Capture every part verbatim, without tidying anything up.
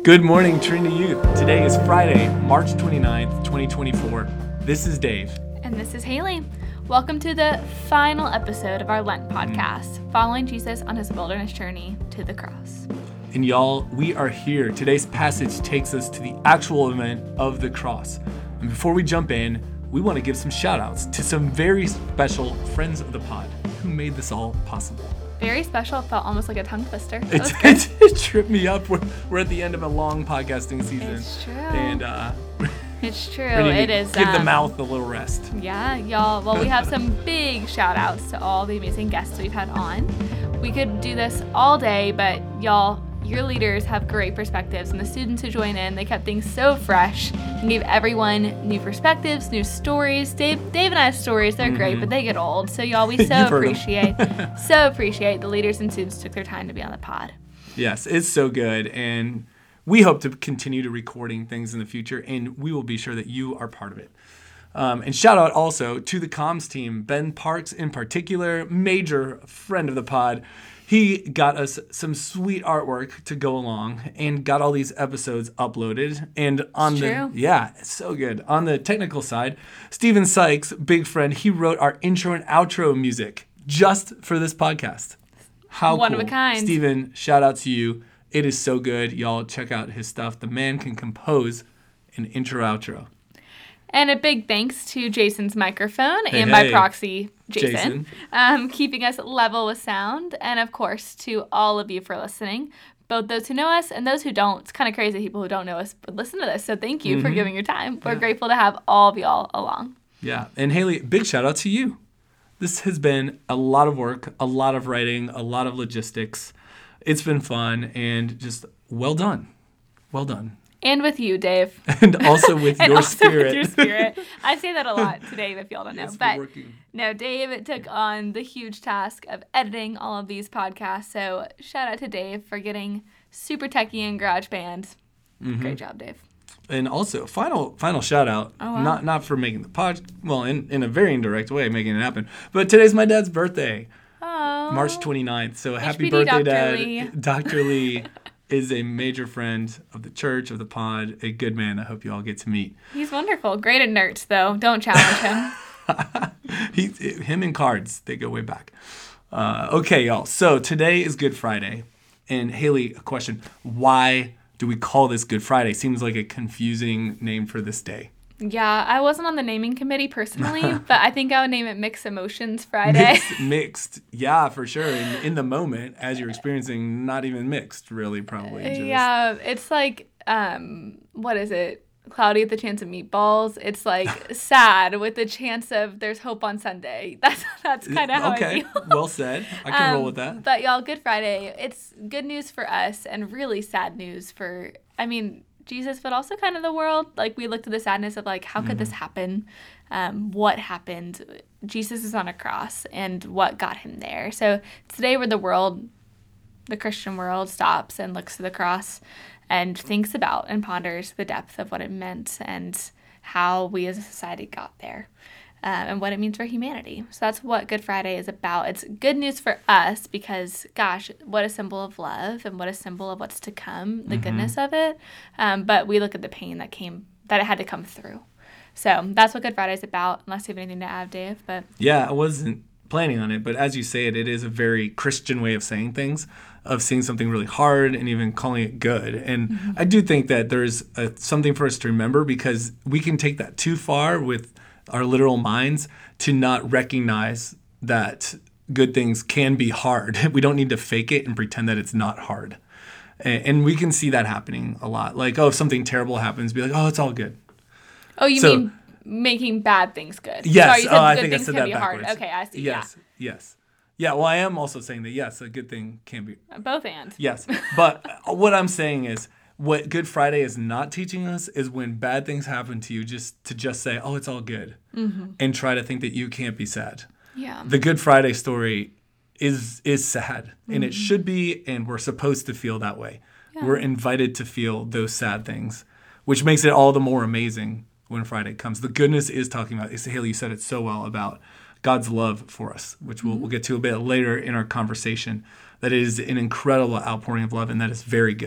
Good morning, Trinity Youth. Today is Friday, March twenty-ninth, twenty twenty-four. This is Dave. And this is Haley. Welcome to the final episode of our Lent podcast, mm. following Jesus on his wilderness journey to the cross. And y'all, we are here. Today's passage takes us to the actual event of the cross. And before we jump in, we want to give some shout outs to some very special friends of the pod who made this all possible. Very special. It felt almost like a tongue twister. It, it, it tripped me up. We're, we're at the end of a long podcasting season. It's true. And uh, it's true. It is. Give um, the mouth a little rest. Yeah, y'all. Well, we have some big shout outs to all the amazing guests we've had on. We could do this all day, but y'all, your leaders have great perspectives, and the students who join in, they kept things so fresh and gave everyone new perspectives, new stories. Dave, Dave and I have stories. They're mm-hmm. great, but they get old. So y'all, we so appreciate, so appreciate the leaders and students took their time to be on the pod. Yes, it's so good, and we hope to continue to recording things in the future, and we will be sure that you are part of it. Um, and shout out also to the comms team, Ben Parks in particular, major friend of the pod. He got us some sweet artwork to go along and got all these episodes uploaded. And on it's the true. yeah, it's so good. On the technical side, Steven Sykes, big friend, he wrote our intro and outro music just for this podcast. How One cool. of a kind. Steven, shout out to you. It is so good. Y'all check out his stuff. The man can compose an intro outro. And a big thanks to Jason's microphone hey, and hey. by proxy, Jason, Jason. Um, keeping us level with sound. And of course, to all of you for listening, both those who know us and those who don't. It's kind of crazy people who don't know us would listen to this. So thank you mm-hmm. for giving your time. We're yeah. grateful to have all of y'all along. Yeah. And Haley, big shout out to you. This has been a lot of work, a lot of writing, a lot of logistics. It's been fun and just well done. Well done. And with you, Dave. And also with and your also spirit. With your spirit. I say that a lot to Dave, if y'all don't know. It's but working. No, Dave took on the huge task of editing all of these podcasts. So shout out to Dave for getting super techie in GarageBand. Mm-hmm. Great job, Dave. And also, final final shout out, oh, wow. not not for making the pod, well, in, in a very indirect way, making it happen, but today's my dad's birthday. Oh. March twenty-ninth. So happy H P D, birthday, Doctor Dad. Lee. Doctor Lee is a major friend of the church, of the pod, a good man I hope you all get to meet. He's wonderful. Great at nerds, though. Don't challenge him. he, him and cards, they go way back. Uh, okay, y'all. So today is Good Friday. And Haley, a question. Why do we call this Good Friday? Seems like a confusing name for this day. Yeah, I wasn't on the naming committee personally, but I think I would name it Mixed Emotions Friday. Mixed, mixed. Yeah, for sure. In, in the moment, as you're experiencing, not even mixed, really, probably. Just. Yeah, it's like, um, what is it? Cloudy with the chance of meatballs. It's like sad with the chance of there's hope on Sunday. That's that's kind of how okay. I feel. Well said. I can um, roll with that. But y'all, Good Friday. It's good news for us and really sad news for, I mean, Jesus, but also kind of the world. Like, we looked at the sadness of, like, how could mm. this happen? Um, what happened? Jesus is on a cross, and what got him there? So today where the world, the Christian world, stops and looks to the cross and thinks about and ponders the depth of what it meant and how we as a society got there. Um, and what it means for humanity. So that's what Good Friday is about. It's good news for us because, gosh, what a symbol of love and what a symbol of what's to come, the mm-hmm. goodness of it. Um, but we look at the pain that came, that it had to come through. So that's what Good Friday is about, unless you have anything to add, Dave. But yeah, I wasn't planning on it, but as you say it, it is a very Christian way of saying things, of seeing something really hard and even calling it good. And mm-hmm. I do think that there's a, something for us to remember because we can take that too far with our literal minds to not recognize that good things can be hard. We don't need to fake it and pretend that it's not hard. And, and we can see that happening a lot. Like, oh, if something terrible happens, be like, oh, it's all good. Oh, you so, mean making bad things good? Yes. Sorry, you said oh, I good think I things said can that be backwards. hard. Okay, I see. Yes. Yeah. Yes. Yeah, well, I am also saying that, yes, a good thing can be. Both and. Yes. But what I'm saying is, what Good Friday is not teaching us is when bad things happen to you, just to just say, oh, it's all good, mm-hmm. and try to think that you can't be sad. Yeah. The Good Friday story is is sad, mm-hmm. and it should be, and we're supposed to feel that way. Yeah. We're invited to feel those sad things, which makes it all the more amazing when Friday comes. The goodness is talking about, Haley, you said it so well about God's love for us, which we'll, mm-hmm. we'll get to a bit later in our conversation, that it is an incredible outpouring of love, and that is very good.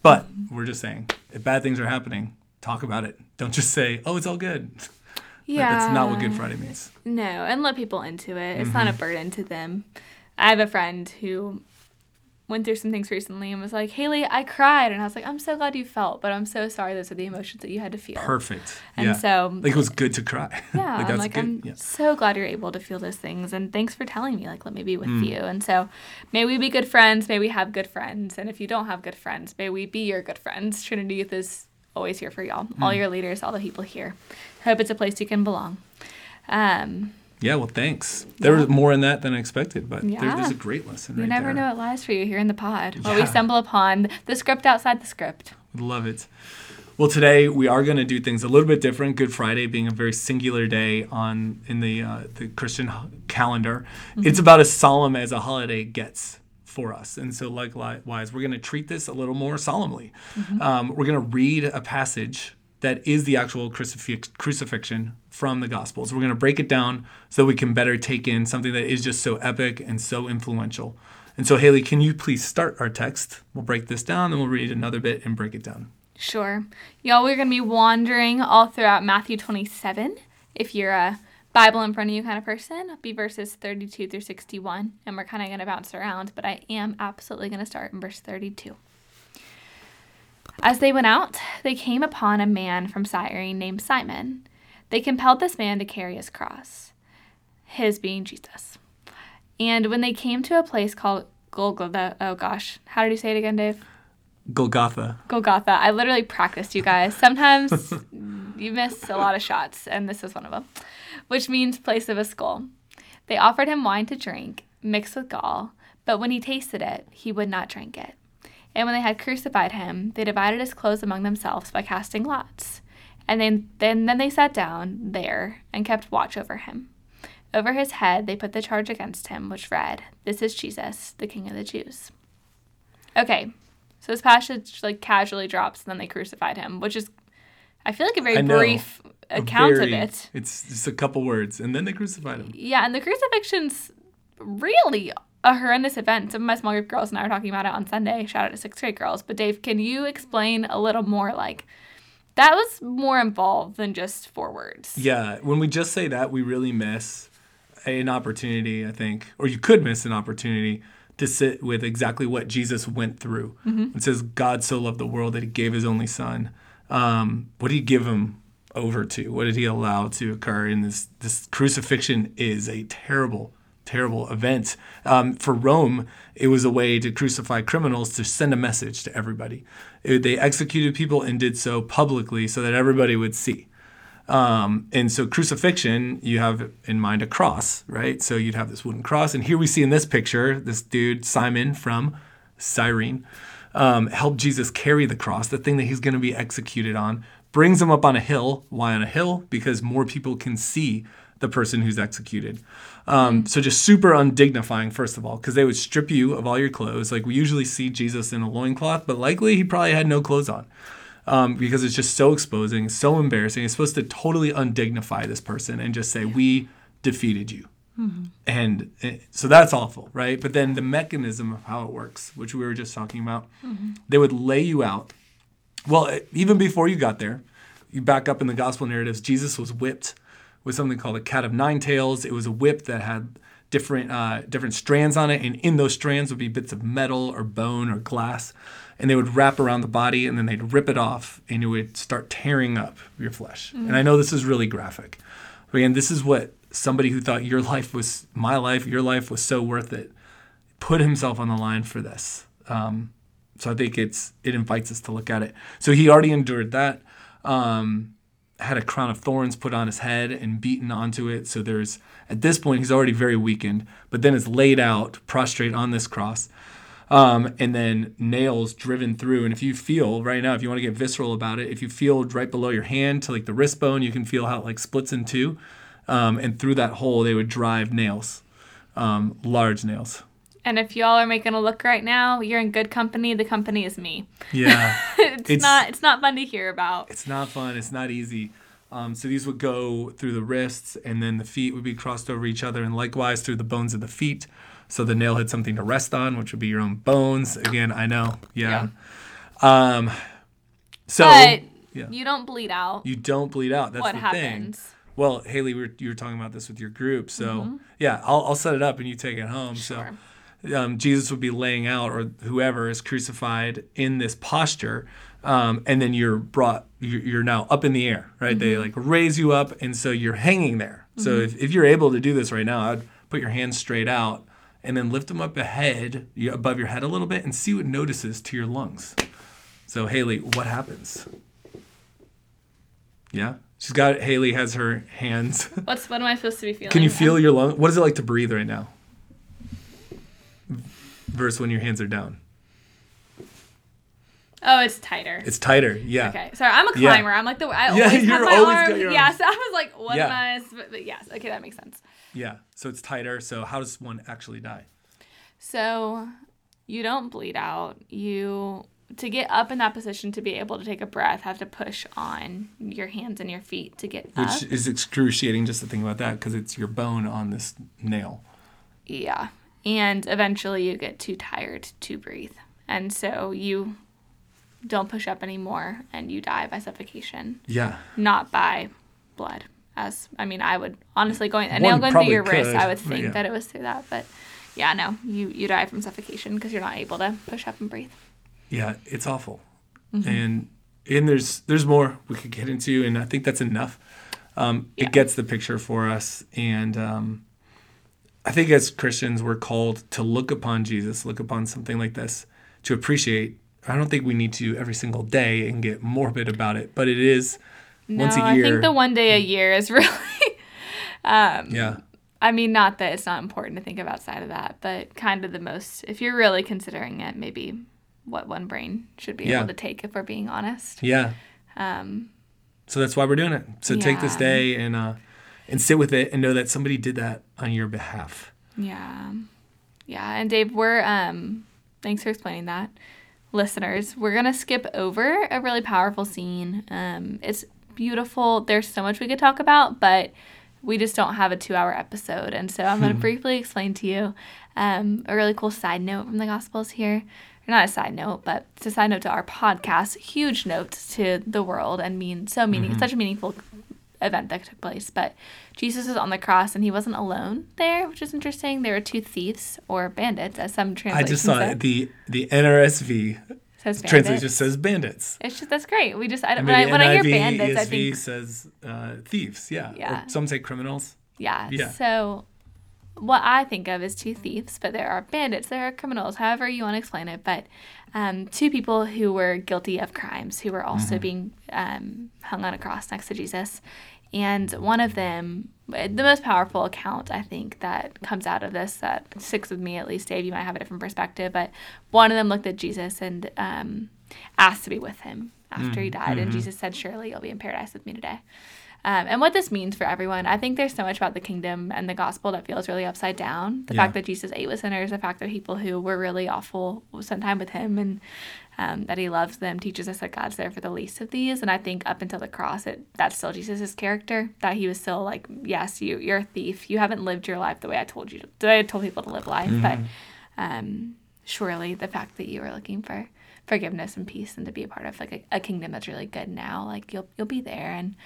But we're just saying, if bad things are happening, talk about it. Don't just say, oh, it's all good. Yeah. Like, that's not what Good Friday means. No, and let people into it. It's mm-hmm. not a burden to them. I have a friend who went through some things recently and was like, Haley, I cried. And I was like, I'm so glad you felt, but I'm so sorry those are the emotions that you had to feel. Perfect. And yeah. so... Like, it was good to cry. Yeah. like, I'm like, good. I'm yeah. so glad you're able to feel those things. And thanks for telling me. Like, let me be with mm. you. And so may we be good friends. May we have good friends. And if you don't have good friends, may we be your good friends. Trinity Youth is always here for y'all. Mm. All your leaders, all the people here. Hope it's a place you can belong. Um... Yeah, well, thanks. There yeah. was more in that than I expected, but yeah. there, there's a great lesson you right there. You never know what lies for you here in the pod. Yeah. What we stumble upon, the script outside the script. Love it. Well, today we are going to do things a little bit different. Good Friday being a very singular day on in the uh, the Christian calendar. Mm-hmm. It's about as solemn as a holiday gets for us. And so likewise, we're going to treat this a little more solemnly. Mm-hmm. Um, we're going to read a passage that is the actual crucifix, crucifixion from the Gospels. We're going to break it down so we can better take in something that is just so epic and so influential. And so, Haley, can you please start our text? We'll break this down, then we'll read another bit and break it down. Sure. Y'all, we're going to be wandering all throughout Matthew twenty-seven. If you're a Bible in front of you kind of person, it'll be verses thirty-two through sixty-one. And we're kind of going to bounce around, but I am absolutely going to start in verse thirty-two. As they went out, they came upon a man from Cyrene named Simon. They compelled this man to carry his cross, his being Jesus. And when they came to a place called Golgotha, oh gosh, how did you say it again, Dave? Golgotha. Golgotha. I literally practiced, you guys. Sometimes you miss a lot of shots, and this is one of them, which means place of a skull. They offered him wine to drink, mixed with gall, but when he tasted it, he would not drink it. And when they had crucified him, they divided his clothes among themselves by casting lots. And then, then, then they sat down there and kept watch over him. Over his head they put the charge against him, which read, "This is Jesus, the King of the Jews." Okay, so this passage like casually drops, and then they crucified him, which is, I feel like a very brief account very, of it. It's just a couple words, and then they crucified him. Yeah, and the crucifixion's really a horrendous event. Some of my small group girls and I were talking about it on Sunday. Shout out to sixth grade girls. But Dave, can you explain a little more? Like, that was more involved than just four words. Yeah, when we just say that, we really miss an opportunity, I think, or you could miss an opportunity to sit with exactly what Jesus went through. Mm-hmm. It says, God so loved the world that he gave his only son. Um, what did he give him over to? What did he allow to occur? And this, this crucifixion is a terrible terrible event. Um, for Rome, it was a way to crucify criminals to send a message to everybody. It, they executed people and did so publicly so that everybody would see. Um, and so crucifixion, you have in mind a cross, right? So you'd have this wooden cross. And here we see in this picture, this dude, Simon from Cyrene, um, helped Jesus carry the cross, the thing that he's going to be executed on, brings him up on a hill. Why on a hill? Because more people can see the person who's executed. Um, so just super undignifying, first of all, because they would strip you of all your clothes. Like we usually see Jesus in a loincloth, but likely he probably had no clothes on um, because it's just so exposing, so embarrassing. It's supposed to totally undignify this person and just say, we defeated you. Mm-hmm. And it, so that's awful, right? But then the mechanism of how it works, which we were just talking about, mm-hmm. they would lay you out. Well, even before you got there, you back up in the gospel narratives, Jesus was whipped with something called a cat of nine tails. It was a whip that had different uh, different strands on it, and in those strands would be bits of metal or bone or glass, and they would wrap around the body, and then they'd rip it off, and it would start tearing up your flesh. Mm-hmm. And I know this is really graphic. But again, this is what somebody who thought your life was, my life, your life was so worth it, put himself on the line for this. Um, so I think it's it invites us to look at it. So he already endured that. Um, had a crown of thorns put on his head and beaten onto it. So there's, at this point, he's already very weakened, but then is laid out, prostrate on this cross, um, and then nails driven through. And if you feel right now, if you want to get visceral about it, if you feel right below your hand to like the wrist bone, you can feel how it like splits in two. Um, and through that hole, they would drive nails, um, large nails. And if y'all are making a look right now, you're in good company. The company is me. Yeah. it's, it's not it's not fun to hear about. It's not fun. It's not easy. Um, so these would go through the wrists, and then the feet would be crossed over each other, and likewise through the bones of the feet. So the nail had something to rest on, which would be your own bones. Again, I know. Yeah. Um, so but yeah. you don't bleed out. You don't bleed out. That's what the happens? thing. Well, Haley, we were, you were talking about this with your group. So, Mm-hmm. yeah, I'll, I'll set it up and you take it home. Sure. So, um, Jesus would be laying out, or whoever is crucified in this posture. Um, and then you're brought, you're, you're now up in the air, right? Mm-hmm. They like raise you up. And so you're hanging there. Mm-hmm. So if, if you're able to do this right now, I'd put your hands straight out and then lift them up ahead, above your head a little bit, and see what notices to your lungs. So, Haley, what happens? Yeah? She's got, Haley has her hands. What's, what am I supposed to be feeling? Can you feel your lung? What is it like to breathe right now? Versus when your hands are down. Oh, it's tighter. It's tighter, yeah. Okay, sorry, I'm a climber. Yeah. I'm like the I always yeah, have you're my always arms. got your Yeah, arms. so I was like, what yeah. am I? But, but yes, okay, that makes sense. Yeah, so it's tighter. So how does one actually die? So you don't bleed out. You, to get up in that position to be able to take a breath, have to push on your hands and your feet to get Which up. Which is excruciating just to think about that, because it's your bone on this nail. Yeah, and eventually you get too tired to breathe. And so you don't push up anymore and you die by suffocation. Yeah. Not by blood. As I mean, I would honestly going a nail going through your could, wrist, I would think yeah. that it was through that, but yeah, no, you you die from suffocation because you're not able to push up and breathe. Yeah, it's awful, mm-hmm. and and there's there's more we could get into, and I think that's enough. Um, yeah. It gets the picture for us, and um, I think as Christians we're called to look upon Jesus, look upon something like this, to appreciate. I don't think we need to every single day and get morbid about it, but it is no, once a year. I think the one day a year is really, um, yeah. I mean, not that it's not important to think of outside of that, but kind of the most, if you're really considering it, maybe what one brain should be yeah. able to take, if we're being honest. Yeah. Um, so that's why we're doing it. So yeah. take this day and uh, and sit with it and know that somebody did that on your behalf. Yeah. Yeah. And Dave, we're, um, thanks for explaining that. Listeners, we're going to skip over a really powerful scene. Um, it's beautiful. There's so much we could talk about, but we just don't have a two-hour episode. And so I'm going to briefly explain to you um, a really cool side note from the Gospels here. Or not a side note, but it's a side note to our podcast. Huge note to the world and mean so meaning. Mm-hmm. It's such a meaningful event that took place. But Jesus was on the cross and he wasn't alone there, which is interesting. There were two thieves or bandits, as some translations I just saw said. the the N R S V says translation just says bandits. It's just that's great. We just I don't, And when I, when I hear N I V, bandits, E S V I think says uh, thieves. Yeah. Yeah. Or some say criminals. Yeah. Yeah. So what I think of is two thieves, but there are bandits, there are criminals, however you want to explain it. But um, two people who were guilty of crimes, who were also mm-hmm. being um, hung on a cross next to Jesus. And one of them, the most powerful account, I think, that comes out of this, that sticks with me at least, Dave, you might have a different perspective, but one of them looked at Jesus and um, asked to be with him after mm-hmm. he died. Mm-hmm. And Jesus said, surely you'll be in paradise with me today. Um, and what this means for everyone, I think there's so much about the kingdom and the gospel that feels really upside down. The yeah. fact that Jesus ate with sinners, the fact that people who were really awful spent time with him, and um, that he loves them, teaches us that God's there for the least of these. And I think up until the cross, it that's still Jesus' character, that he was still like, yes, you, you're a thief. You haven't lived your life the way I told you to, the way I told people to live life. Mm-hmm. But um, surely the fact that you are looking for forgiveness and peace and to be a part of like a, a kingdom that's really good now, like you'll you'll be there. And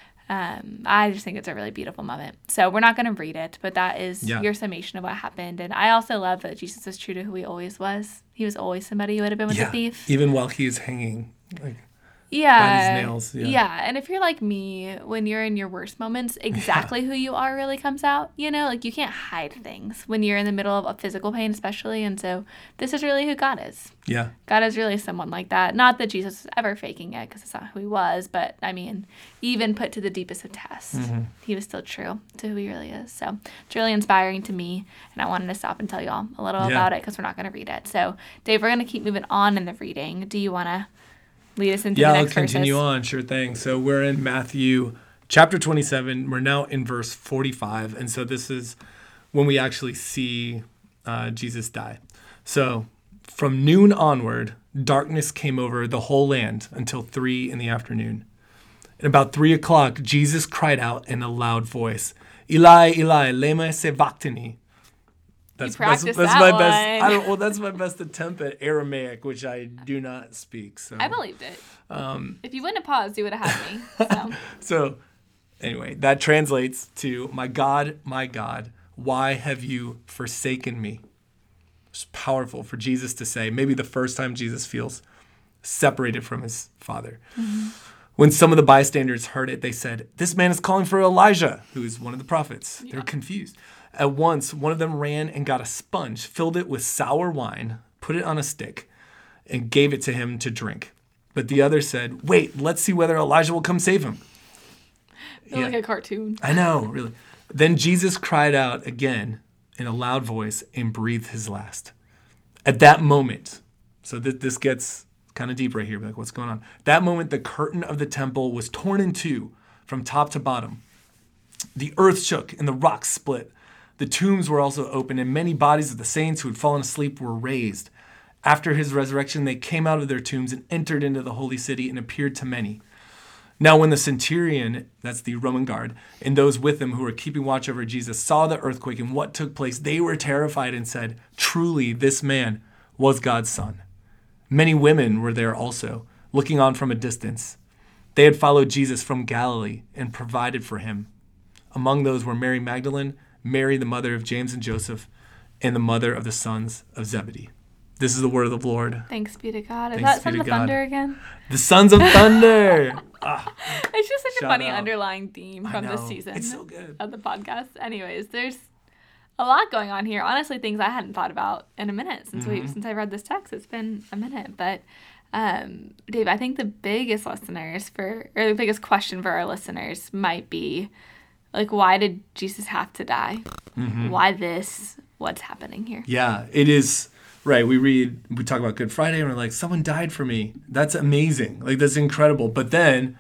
Um, I just think it's a really beautiful moment. So we're not going to read it, but that is yeah. your summation of what happened. And I also love that Jesus is true to who he always was. He was always somebody who would have been with yeah. a thief. Even while he's hanging. Like, yeah. by his nails. Yeah. yeah. And if you're like me, when you're in your worst moments, exactly yeah. who you are really comes out. You know, like you can't hide things when you're in the middle of a physical pain, especially. And so this is really who God is. Yeah. God is really someone like that. Not that Jesus was ever faking it, because it's not who he was. But, I mean, even put to the deepest of tests, mm-hmm. he was still true to who he really is. So it's really inspiring to me. And I wanted to stop and tell you all a little yeah. about it, because we're not going to read it. So, Dave, we're going to keep moving on in the reading. Do you want to lead us into yeah, the next I'll continue verses? on. Sure thing. So we're in Matthew chapter twenty-seven. We're now in verse forty-five. And so this is when we actually see uh, Jesus die. So from noon onward, darkness came over the whole land until three in the afternoon. And about three o'clock, Jesus cried out in a loud voice, Eli, Eli, lema sabachthani. That's, you that's, practiced that's that my one. best. I don't. Well, that's my best attempt at Aramaic, which I do not speak. So I believed it. Um, if you wouldn't have paused, you would have had me. So. so, anyway, that translates to, "My God, my God, why have you forsaken me?" It's powerful for Jesus to say. Maybe the first time Jesus feels separated from his Father. Mm-hmm. When some of the bystanders heard it, they said, "This man is calling for Elijah," who is one of the prophets. Yeah. They're confused. At once, one of them ran and got a sponge, filled it with sour wine, put it on a stick, and gave it to him to drink. But the other said, "Wait, let's see whether Elijah will come save him." Yeah. Like a cartoon. I know, really. Then Jesus cried out again in a loud voice and breathed his last. At that moment, so th- this gets kind of deep right here, like what's going on? That moment, the curtain of the temple was torn in two from top to bottom. The earth shook and the rocks split. The tombs were also opened, and many bodies of the saints who had fallen asleep were raised. After his resurrection, they came out of their tombs and entered into the holy city and appeared to many. Now when the centurion, that's the Roman guard, and those with him who were keeping watch over Jesus saw the earthquake and what took place, they were terrified and said, "Truly, this man was God's son." Many women were there also, looking on from a distance. They had followed Jesus from Galilee and provided for him. Among those were Mary Magdalene, Mary, the mother of James and Joseph, and the mother of the sons of Zebedee. This is the word of the Lord. Thanks be to God. Is Thanks that Sons of God. Thunder again? The Sons of Thunder. ah, it's just such a funny out. underlying theme from this season it's so good. of the podcast. Anyways, there's a lot going on here. Honestly, things I hadn't thought about in a minute since mm-hmm. we since I read this text. It's been a minute, but um, Dave, I think the biggest listeners for or the biggest question for our listeners might be, like, why did Jesus have to die? Mm-hmm. Why this? What's happening here? Yeah, it is. Right, we read, we talk about Good Friday, and we're like, someone died for me. That's amazing. Like, that's incredible. But then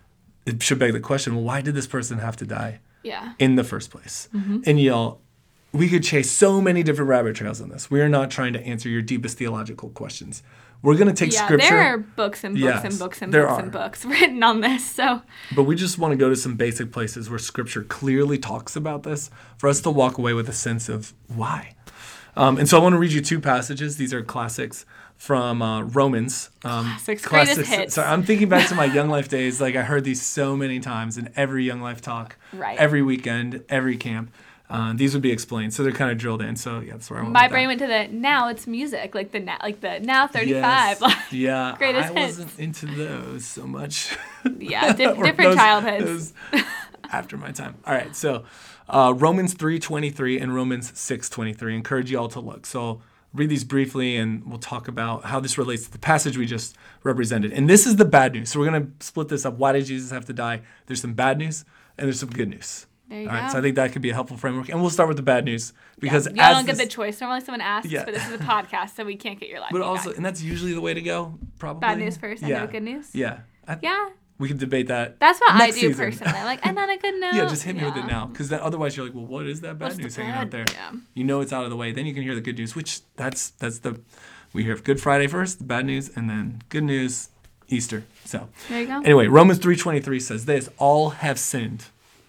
it should beg the question, well, why did this person have to die yeah. in the first place? Mm-hmm. And y'all, we could chase so many different rabbit trails on this. We are not trying to answer your deepest theological questions. We're going to take yeah, scripture. There are books and books yes, and books and there books are. and books written on this. So, But we just want to go to some basic places where scripture clearly talks about this for us to walk away with a sense of why. Um, and so I want to read you two passages. These are classics from uh, Romans. Um, classics, classics. greatest hits. So I'm thinking back to my Young Life days. Like I heard these so many times in every Young Life talk, right. every weekend, every camp. Uh, these would be explained, so they're kind of drilled in. So yeah, that's where I went. My with brain that. went to the now it's music, like the now, like the now thirty-five. Yes. Like, yeah, greatest I hits. wasn't into those so much. Yeah, di- different those, childhoods. Those after my time. All right, so uh, Romans three twenty-three and Romans six twenty-three. Encourage you all to look. So I'll read these briefly, and we'll talk about how this relates to the passage we just represented. And this is the bad news. So we're going to split this up. Why did Jesus have to die? There's some bad news, and there's some good news. There you All right, go. so I think that could be a helpful framework. And we'll start with the bad news because yeah, you as don't get this, the choice. Normally someone asks, Yeah. but this is a podcast, so we can't get your life but feedback. also, and that's usually the way to go, probably. Bad news first, and yeah. no good news? Yeah. I, Yeah. We could debate that. That's what next I do season. personally. I'm like, and on a good note. Yeah, just hit me with it yeah. now, because otherwise you're like, well, what is that bad What's the news hanging bad- out there? yeah. You know it's out of the way. Then you can hear the good news, which that's that's the we have Good Friday first, the bad news, and then good news, Easter. So There you go. anyway, Romans three twenty-three says this: all have sinned.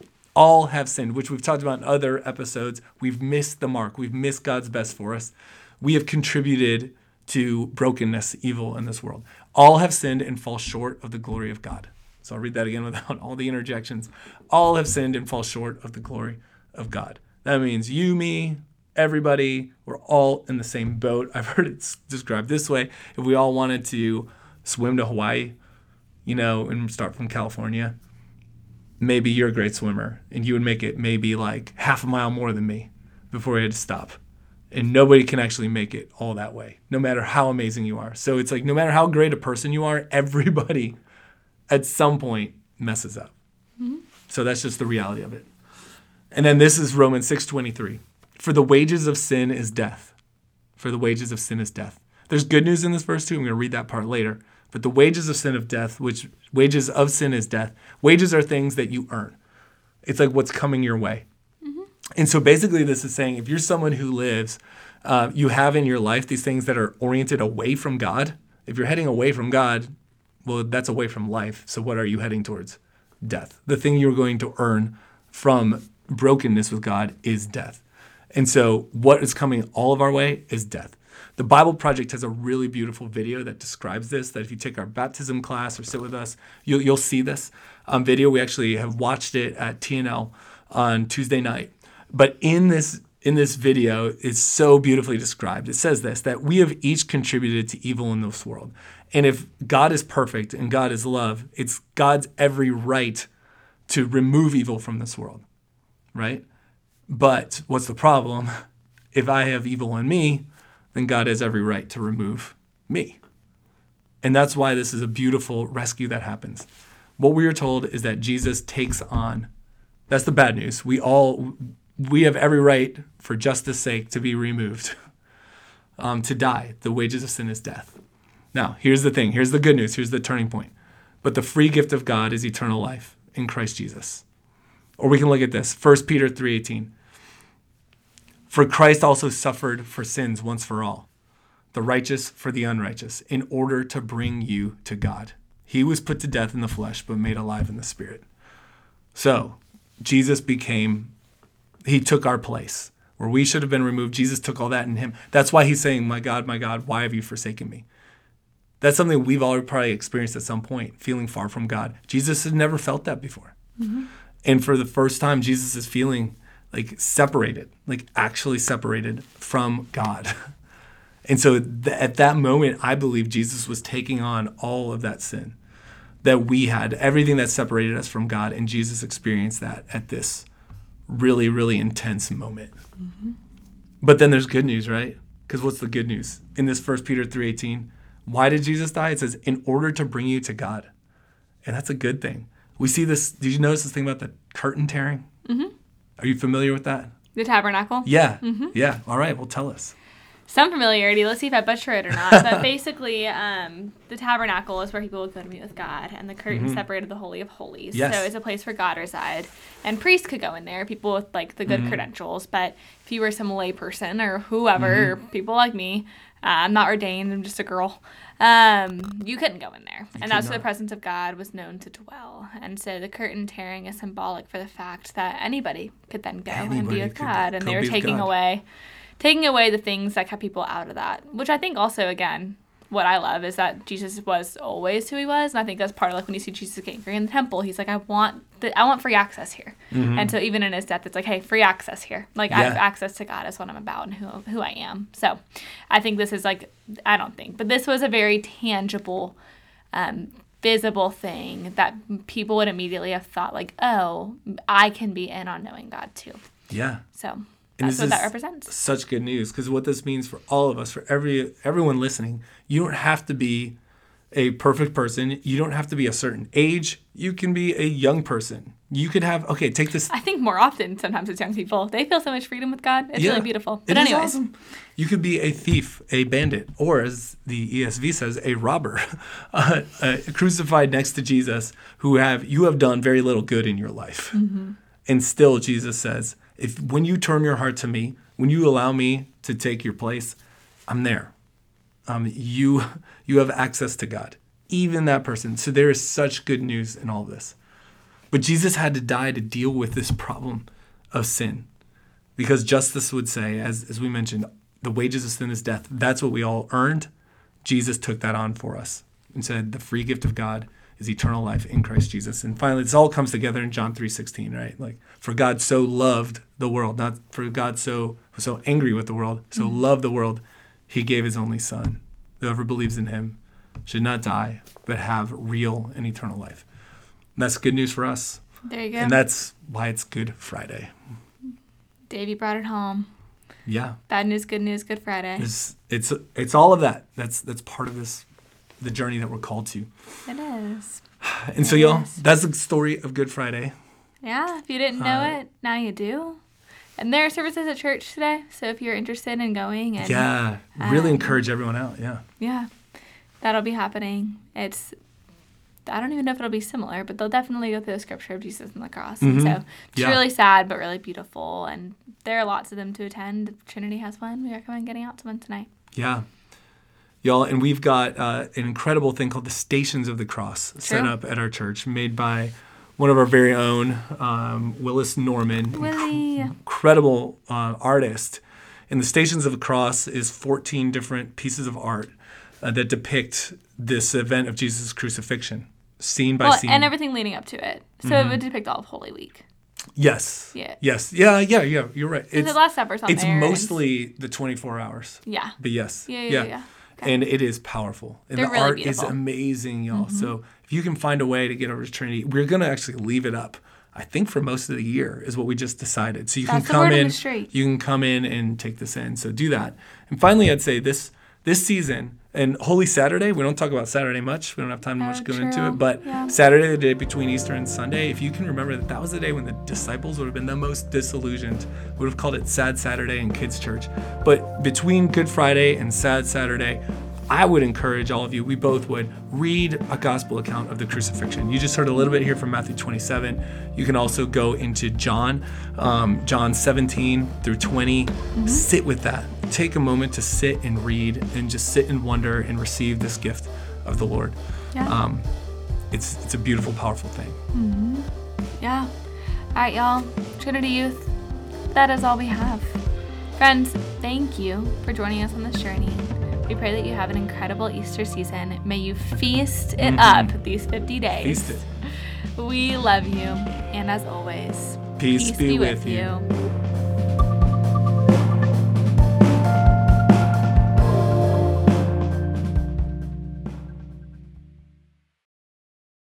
All have sinned, which we've talked about in other episodes. We've missed the mark. We've missed God's best for us. We have contributed to brokenness, evil in this world. All have sinned and fall short of the glory of God. So I'll read that again without all the interjections. All have sinned and fall short of the glory of God. That means you, me, everybody, we're all in the same boat. I've heard it described this way. If we all wanted to swim to Hawaii, you know, and start from California, maybe you're a great swimmer and you would make it maybe like half a mile more than me before you had to stop. And nobody can actually make it all that way, no matter how amazing you are. So it's like no matter how great a person you are, everybody at some point messes up. Mm-hmm. So that's just the reality of it. And then this is Romans six twenty-three. For the wages of sin is death. For the wages of sin is death. There's good news in this verse too. I'm going to read that part later. But the wages of sin of death, which wages of sin is death. Wages are things that you earn. It's like what's coming your way. Mm-hmm. And so basically this is saying if you're someone who lives, uh, you have in your life these things that are oriented away from God. If you're heading away from God, well, that's away from life. So what are you heading towards? Death. The thing you're going to earn from brokenness with God is death. And so what is coming all of our way is death. The Bible Project has a really beautiful video that describes this, that if you take our baptism class or sit with us, you'll, you'll see this um, video. We actually have watched it at T N L on Tuesday night. But in this in this video, it's so beautifully described. It says this, that we have each contributed to evil in this world. And if God is perfect and God is love, it's God's every right to remove evil from this world, right? But what's the problem? If I have evil in me, then God has every right to remove me. And that's why this is a beautiful rescue that happens. What we are told is that Jesus takes on, that's the bad news. We all, we have every right for justice sake to be removed, um, to die. The wages of sin is death. Now, here's the thing. Here's the good news. Here's the turning point. But the free gift of God is eternal life in Christ Jesus. Or we can look at this, First Peter three eighteen. For Christ also suffered for sins once for all, the righteous for the unrighteous, in order to bring you to God. He was put to death in the flesh, but made alive in the spirit. So Jesus became, he took our place. Where we should have been removed, Jesus took all that in him. That's why he's saying, my God, my God, why have you forsaken me? That's something we've all probably experienced at some point, feeling far from God. Jesus had never felt that before. Mm-hmm. And for the first time, Jesus is feeling like separated, like actually separated from God. And so th- at that moment, I believe Jesus was taking on all of that sin that we had, everything that separated us from God, and Jesus experienced that at this really, really intense moment. Mm-hmm. But then there's good news, right? Because what's the good news? In this First Peter three eighteen, why did Jesus die? It says, in order to bring you to God. And that's a good thing. We see this, did you notice this thing about the curtain tearing? Mm-hmm. Are you familiar with that? The tabernacle? Yeah. Mm-hmm. Yeah. All right. Well, tell us. Some familiarity. Let's see if I butcher it or not. But basically, um, the tabernacle is where people would go to meet with God, and the curtain mm-hmm. separated the Holy of Holies. Yes. So it's a place where God reside. And priests could go in there, people with like the good mm-hmm. credentials. But if you were some lay person or whoever, mm-hmm. or people like me, uh, I'm not ordained, I'm just a girl, um, you couldn't go in there. You and that's where the presence of God was known to dwell. And so the curtain tearing is symbolic for the fact that anybody could then go anybody and be with God. And they were taking away... taking away the things that kept people out of that, which I think also, again, what I love is that Jesus was always who he was. And I think that's part of like when you see Jesus getting free in the temple, he's like, I want the, I want free access here. Mm-hmm. And so even in his death, it's like, hey, free access here. Like yeah. I have access to God is what I'm about and who, who I am. So I think this is like, I don't think, but this was a very tangible, um, visible thing that people would immediately have thought like, oh, I can be in on knowing God too. Yeah. So. And That's this what is that represents. Such good news, because what this means for all of us, for every everyone listening, you don't have to be a perfect person. You don't have to be a certain age. You can be a young person. You could have, okay, take this. I think more often, sometimes it's young people. They feel so much freedom with God. It's yeah, really beautiful. But it anyways. is awesome. You could be a thief, a bandit, or as the E S V says, a robber, uh, uh, crucified next to Jesus, who have you have done very little good in your life. Mm-hmm. And still, Jesus says, if when you turn your heart to me, when you allow me to take your place, I'm there. Um, you you have access to God, even that person. So there is such good news in all this. But Jesus had to die to deal with this problem of sin, because justice would say, as as we mentioned, the wages of sin is death. That's what we all earned. Jesus took that on for us and said, the free gift of God is eternal life in Christ Jesus. And finally, this all comes together in John three sixteen, right? Like, for God so loved the world, not for God so was so angry with the world, so mm-hmm. loved the world, he gave his only son. Whoever believes in him should not die, but have real and eternal life. And that's good news for us. There you go. And that's why it's Good Friday. Davey brought it home. Yeah. Bad news, good news, Good Friday. It's it's it's all of that. That's that's part of this, the journey that we're called to. It is. And it so, y'all, is. That's the story of Good Friday. Yeah, if you didn't know uh, it, now you do. And there are services at church today, so if you're interested in going. And, yeah, really um, encourage everyone out, yeah. Yeah, that'll be happening. It's, I don't even know if it'll be similar, but they'll definitely go through the scripture of Jesus on the cross. Mm-hmm. And so it's yeah. really sad, but really beautiful. And there are lots of them to attend. Trinity has one. We recommend getting out to one tonight. Yeah. Y'all, and we've got uh, an incredible thing called the Stations of the Cross True. set up at our church, made by one of our very own, um, Willis Norman, Willie. inc- incredible uh, artist. And the Stations of the Cross is fourteen different pieces of art uh, that depict this event of Jesus' crucifixion, scene by Well, scene. and everything leading up to it. So it would depict all of Holy Week. Yes. Yeah. Yes. Yeah. Yeah. Yeah. You're right. It's, the Last Supper's on It's there. and- mostly the twenty-four hours. Yeah. But yes. Yeah, yeah, yeah. Okay. And it is powerful. And They're the really art beautiful. is amazing, y'all. So if you can find a way to get over to Trinity, we're going to actually leave it up, I think, for most of the year is what we just decided. So you That's can the come word on in, the street. you can come in and take this in. So do that. And finally, I'd say this this season, and Holy Saturday, we don't talk about Saturday much. We don't have time much Oh, to go into true. it. But Yeah. Saturday, the day between Easter and Sunday, if you can remember that that was the day when the disciples would have been the most disillusioned. We would have called it Sad Saturday in kids' church. But between Good Friday and Sad Saturday, I would encourage all of you, we both would, read a gospel account of the crucifixion. You just heard a little bit here from Matthew twenty-seven. You can also go into John, um, John seventeen through twenty. Mm-hmm. Sit with that. Take a moment to sit and read and just sit and wonder and receive this gift of the Lord. Yeah. Um, it's, it's a beautiful, powerful thing. Mm-hmm. Yeah. All right, y'all. Trinity Youth, that is all we have. Friends, thank you for joining us on this journey. We pray that you have an incredible Easter season. May you feast it Mm-hmm. up these fifty days. Feast it. We love you. And as always, Peace be with you. you.